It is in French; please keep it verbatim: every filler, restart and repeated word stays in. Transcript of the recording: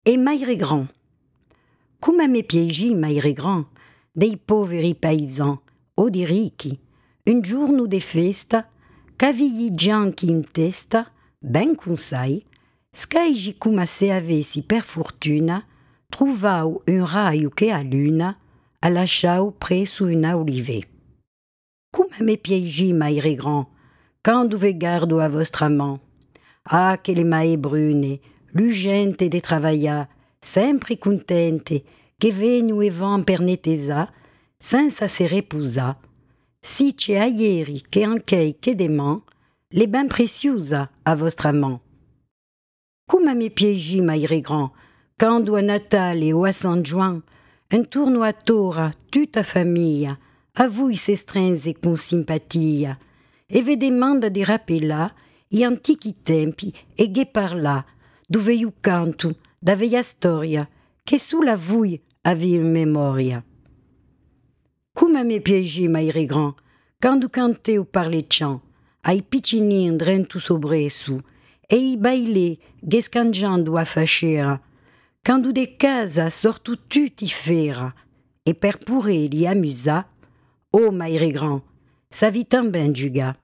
E Maire Grand. Come me piegi Maire Grand, dei poveri paesans o di ricchi, un giorno de festa, c'avigli gianchi in testa, ben consai, scaigi come se avessi per fortuna trovau un raio che a luna a lasciau presso una olive. Come me piegi Maire Grand, quando ve gardo a vostra mão, ah, che le mae brune, lugente de travaillar, sempre contente, che vegno e van per netesa, senza se reposa, si c'è a ieri che anchei che deman, le ben preciosa a vostra mão. Come me piegi Maire Grand, quando a Natale o a San Juan, intorno a tora tutta a famiglia, a voi se stringe con simpatia, e ve demanda di rappellar gli antichi tempi e che parla, dove io canto, da vecchia storia, che sulla voi avevi in memoria. Come me piegi Maire Grand, quando cante o parle chant, ai piccinin drento sobresso, e i baile gescangiando a facera, quando de casa sorto tutti fera, e per pure li amusa, oh Maire Grand, sa vi também giuga.